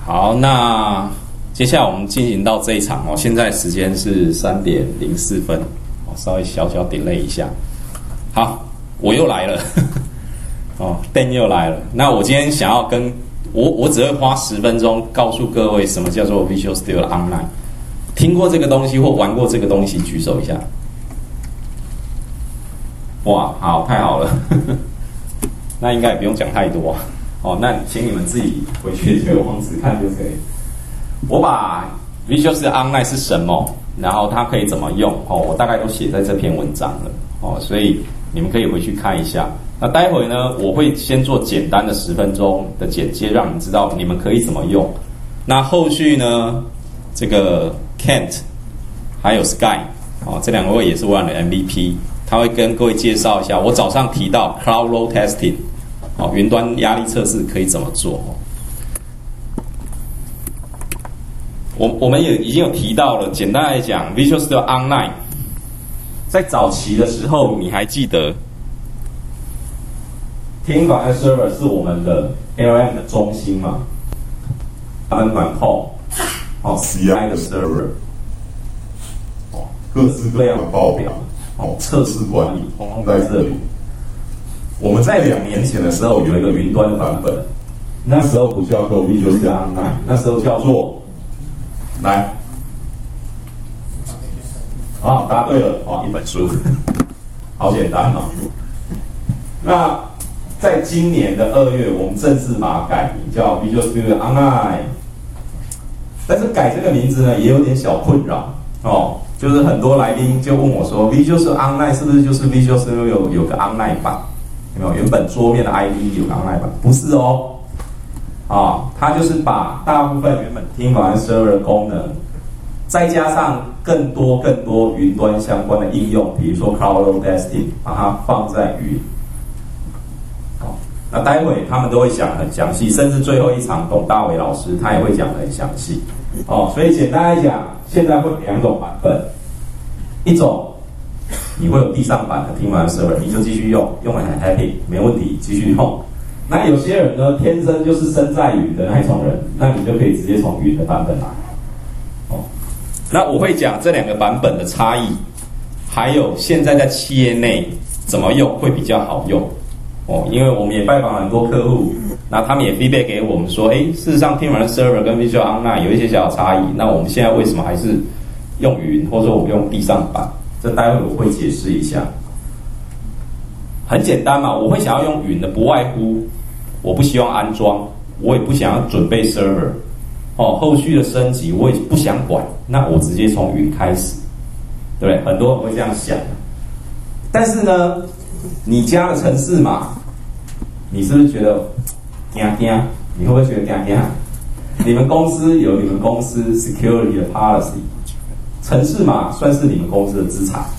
好，那接下来我们进行到这一场哦，现在时间是3:04，稍微小 delay 一下。好，我又来了，Dan 又来了。那我今天想要跟我只会花10分钟告诉各位什么叫做 Visual Studio Online。听过这个东西或玩过这个东西，举手一下。哇，好，太好了，那应该也不用讲太多那请你们自己回去这个网址看就可以。我把 Visual Studio Online 是什么，然后它可以怎么用我大概都写在这篇文章了所以你们可以回去看一下。那待会呢，我会先做简单的10分钟的简介，让你们知道你们可以怎么用。那后续呢，这个 Kent 还有 Sky 这2位也是我的 MVP， 他会跟各位介绍一下我早上提到 Cloud Load Testing 云端压力测试可以怎么做。我们也已经有提到了，简单来讲 Visual Studio Online 在早期的时候，你还记得Team Command Server 是我们的 LM 的中心嘛？他们管控CI 的 server 各式各样的报表测试管理通通在这里。我们在2年前的时候有一个云端的版本，那时候不叫做 Visual Studio Online， 那时候叫做答对了一本书，好简单那在今年的2月，我们正式把它改名叫 Visual Studio Online。但是改这个名字呢，也有点小困扰就是很多来宾就问我说 ，Visual Studio Online 是不是就是 Visual Studio 有个 Online 版？有没有？原本桌面的 ID 有个 Online 版？不是它就是把大部分原本Team Command Server 的功能，再加上更多云端相关的应用，比如说 Cloud Load Testing， 把它放在云。那待会他们都会讲很详细，甚至最后一场董大伟老师他也会讲得很详细所以简单来讲，现在会有2种版本，一种你会有地上版的Team Command Server， 你就继续用得很 happy， 没问题，继续用。那有些人呢，天生就是生在云的那一种人，那你就可以直接从云的版本来那我会讲这2个版本的差异，还有现在在企业内怎么用会比较好用因为我们也拜访很多客户，那他们也 feedback 给我们说，事实上 Team Command Server 跟 Visual Online 有一些小差异，那我们现在为什么还是用云，或者说我们用地上版？这待会我会解释一下。很简单嘛，我会想要用云的，不外乎我不希望安装，我也不想要准备 server，后续的升级我也不想管，那我直接从云开始，对不对？很多人会这样想，但是呢，你加了程式码，你是不是觉得惊？你会不会觉得惊？你们公司有你们公司 security 的 policy， 程式码算是你们公司的资产。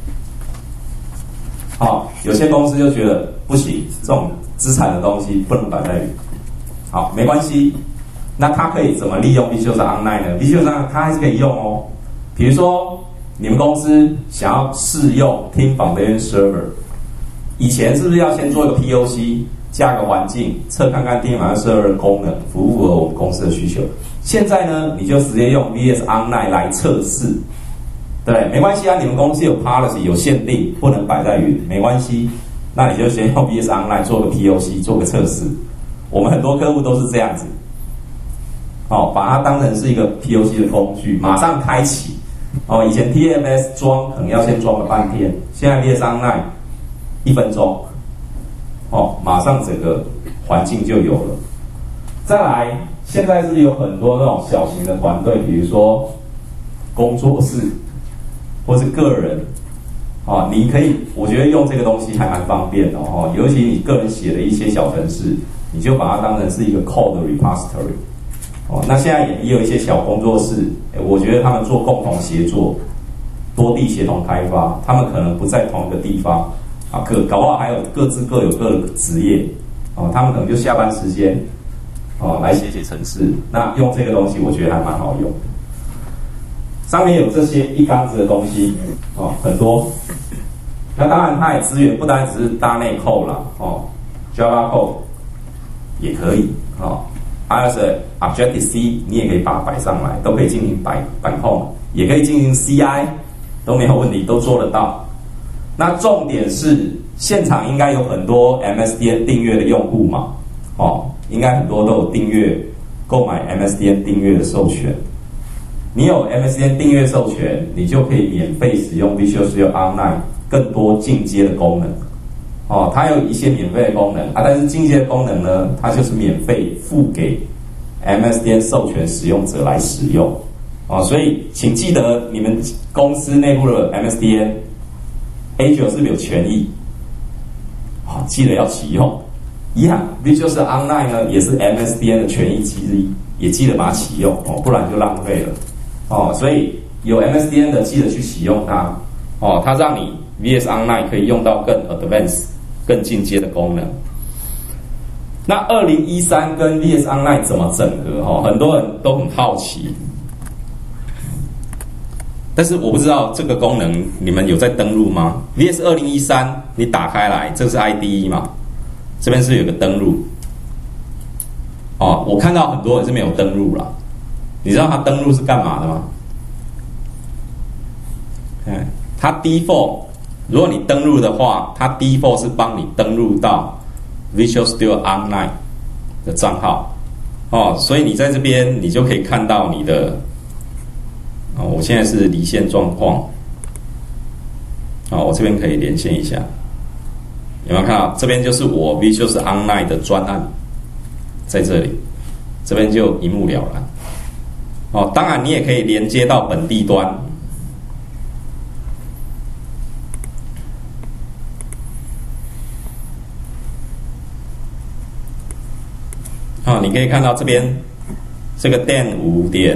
有些公司就觉得不行，这种资产的东西不能摆在云。好，没关系。那它可以怎么利用 Visual Online 呢？ Visual Online 它还是可以用比如说你们公司想要试用 Team Foundation Server， 以前是不是要先做一个 POC， 架个环境，测看看 Team Foundation Server 的功能符不符合我们公司的需求？现在呢，你就直接用 VS Online 来测试。对，没关系你们公司有 policy 有限定，不能摆在云，没关系。那你就先用 VS Online 做个 POC， 做个测试。我们很多客户都是这样子，把它当成是一个 POC 的工具，马上开启。以前 TMS 装可能要先装个半天，现在 VS Online 1分钟，马上整个环境就有了。再来，现在是有很多那种小型的团队，比如说工作室。或是个人你可以，我觉得用这个东西还蛮方便的尤其你个人写的一些小程式，你就把它当成是一个 code repository 那现在也有一些小工作室，我觉得他们做共同协作，多地协同开发，他们可能不在同一个地方搞不好还有各自各有各的职业他们可能就下班时间来写程式，那用这个东西我觉得还蛮好用。上面有这些一缸子的东西很多。那当然它也支援不单只是大内扣啦Java code 也可以 iOS 的 Objective C 你也可以把它摆上来，都可以进行板控，也可以进行 CI， 都没有问题，都做得到。那重点是现场应该有很多 MSDN 订阅的用户嘛，应该很多都有订阅购买 MSDN 订阅的授权。你有 MSDN 订阅授权，你就可以免费使用 Visual Studio Online 更多进阶的功能。它有一些免费的功能但是进阶的功能呢，它就是免费付给 MSDN 授权使用者来使用。所以请记得你们公司内部的 MSDN Azure 是不是有权益？记得要启用。一样 Visual Studio Online 呢也是 MSDN 的权益之一，也记得把它启用不然就浪费了。所以有 MSDN 的记得去启用它。它让你 VS Online 可以用到更 advanced 更进阶的功能。那2013跟 VS Online 怎么整合？很多人都很好奇，但是我不知道这个功能你们有在登录吗？ VS 2013你打开来，这是 IDE 嘛，这边是有个登录。我看到很多人是没有登录啦。你知道它登录是干嘛的吗？它 default 如果你登录的话，它 default 是帮你登录到 Visual Studio Online 的账号。所以你在这边你就可以看到你的我现在是离线状况。我这边可以连线一下，有没有看到？这边就是我 Visual Studio Online 的专案，在这里，这边就一目了然。当然你也可以连接到本地端。你可以看到这边这个 Dan5 点，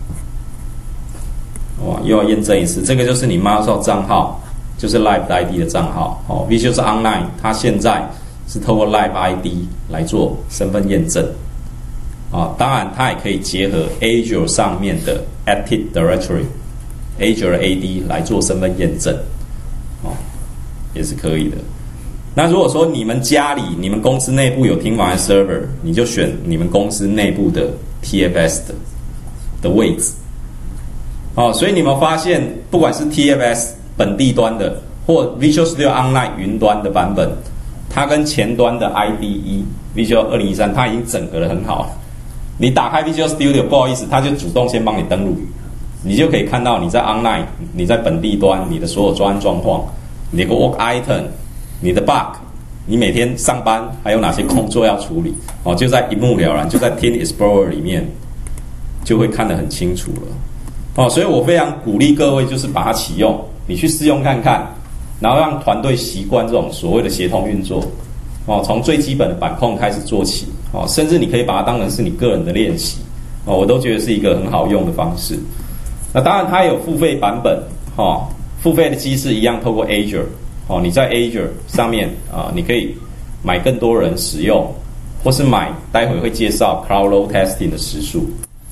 又要验证一次，这个就是你 Microsoft 账号，就是 Live ID 的账号。Visual Online 它现在是透过 Live ID 来做身份验证。当然它也可以结合 Azure 上面的 Active Directory、Azure AD 来做身份验证，也是可以的。那如果说你们家里、你们公司内部有听完 server， 你就选你们公司内部的 TFS 的位置。所以你们发现，不管是 TFS 本地端的，或 Visual Studio Online 云端的版本，它跟前端的 IDE Visual 2013它已经整合得很好。你打开 Visual Studio， 不好意思，它就主动先帮你登录，你就可以看到你在 Online、你在本地端你的所有专案状况，你的 Work Item。你的 bug， 你每天上班还有哪些工作要处理？就在一目了然，就在 Team Explorer 里面就会看得很清楚了。所以我非常鼓励各位，就是把它启用，你去试用看看，然后让团队习惯这种所谓的协同运作。从最基本的板控开始做起，甚至你可以把它当成是你个人的练习，我都觉得是一个很好用的方式。那当然它也有付费版本，付费的机制一样透过 Azure。你在 Azure 上面你可以买更多人使用，或是买待会会介绍 Cloud Load Testing 的时数。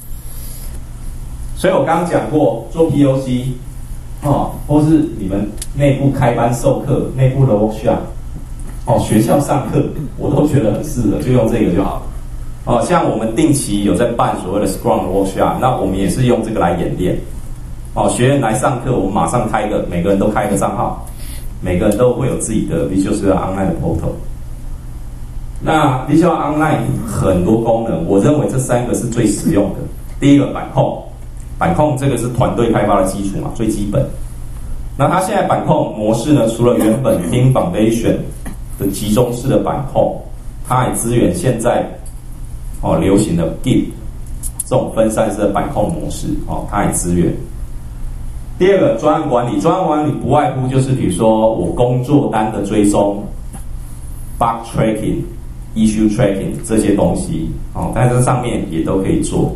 所以我刚刚讲过，做 POC 或是你们内部开班授课、内部的 workshop，学校上课，我都觉得很适合，就用这个就好了。像我们定期有在办所谓的 Scrum 的 workshop， 那我们也是用这个来演练。学员来上课，我们马上开每个人都开一个账号。每个人都会有自己的 Visual Studio Online 的 portal。那 Visual Online 很多功能，我认为这3个是最实用的。第一个板控这个是团队开发的基础嘛，最基本。那它现在板控模式呢，除了原本 Team Foundation 的集中式的板控，它也支援现在流行的 Git 这种分散式的板控模式，它也支援。第二个专案管理不外乎就是比如说我工作单的追踪、bug tracking、issue tracking 这些东西，在这上面也都可以做。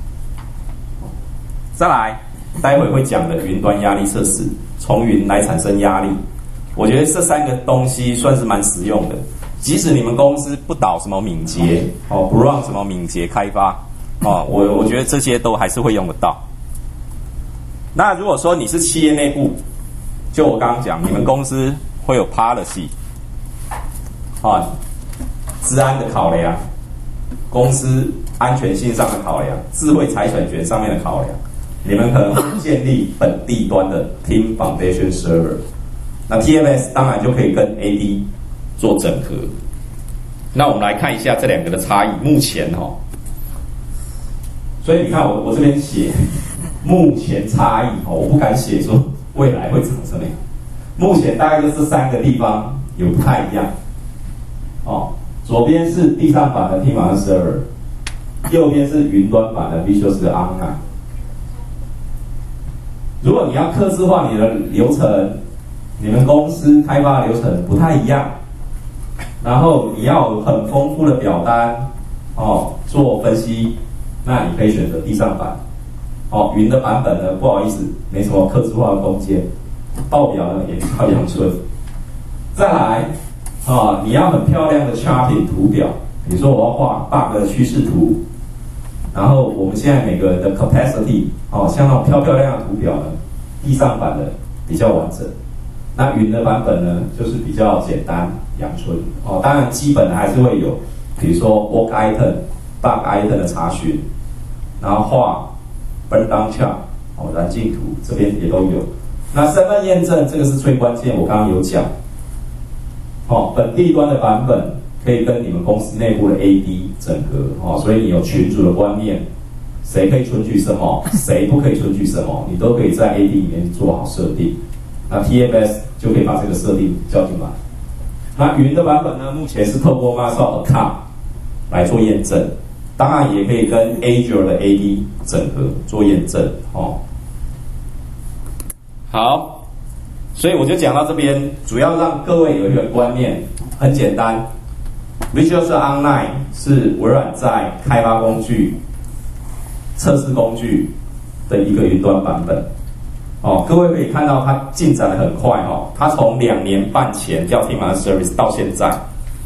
再来，待会会讲的云端压力测试，从云来产生压力，我觉得这3个东西算是蛮实用的。即使你们公司不导什么敏捷，不让什么敏捷开发，我觉得这些都还是会用得到。那如果说你是企业内部，就我刚刚讲，你们公司会有 policy，治安的考量， 公司安全性上的考量、智慧财产权上面的考量，你们可能会建立本地端的 Team Foundation Server。那 TMS 当然就可以跟 AD 做整合。那我们来看一下这两个的差异。目前所以你看我这边写目前差异我不敢写说未来会长什么样。目前大概就这3个地方有不太一样左边是地上版的 Team Foundation Server， 右边是云端版的 Visual Studio Online。如果你要客制化你的流程，你们公司开发的流程不太一样，然后你要有很丰富的表单做分析，那你可以选择地上版。云的版本呢，不好意思，没什么客制化的空间，报表呢也比较阳春。再来你要很漂亮的 charting 图表，比如说我要画8个趋势图，然后我们现在每个人的 capacity 像那种漂漂亮亮的图表呢，地上版的比较完整。那云的版本呢，就是比较简单阳春当然基本的还是会有，比如说 work item、bug item 的查询，然后画 burn down chart 燃尽图，这边也都有。那身份验证这个是最关键，我刚刚有讲本地端的版本可以跟你们公司内部的 AD 整合所以你有群组的观念，谁可以存取什么，谁不可以存取什么，你都可以在 AD 里面做好设定。那 TMS 就可以把这个设定叫进来。那云的版本呢，目前是透过 Microsoft Account 来做验证，当然也可以跟 Azure 的 AD 整合做验证好，所以我就讲到这边，主要让各位有一个观念，很简单 ，Visual Studio Online 是微软在开发工具、测试工具的一个云端版本。各位可以看到它进展得很快它从2年半前叫 Team Foundation Service 到现在，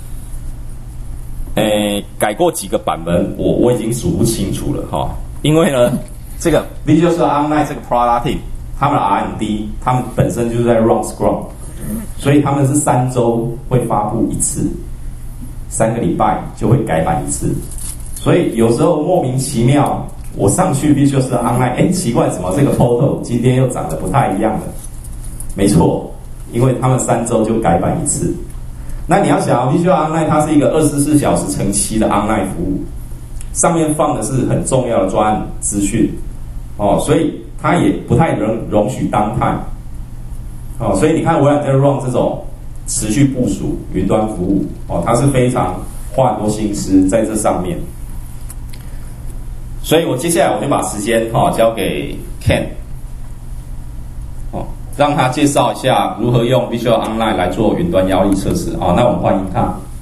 改过几个版本，我已经数不清楚了因为呢，这个 Visual Studio Online 这个 Product Team 他们的 R&D 他们本身就是在 Run Scrum， 所以他们是3周会发布一次，3个礼拜就会改版一次，所以有时候莫名其妙。我上去 Visual Studio Online， 奇怪，怎么这个 photo 今天又长得不太一样了？没错，因为他们3周就改版一次。那你要想Visual Online 它是一个24小时乘7的 online 服务，上面放的是很重要的专案资讯所以它也不太容许downtime所以你看微软在 run 这种持续部署云端服务它是非常花很多心思在这上面。所以我接下来我就把时间交给 Ken 让他介绍一下如何用 Visual Online 来做云端压力测试那我们欢迎他。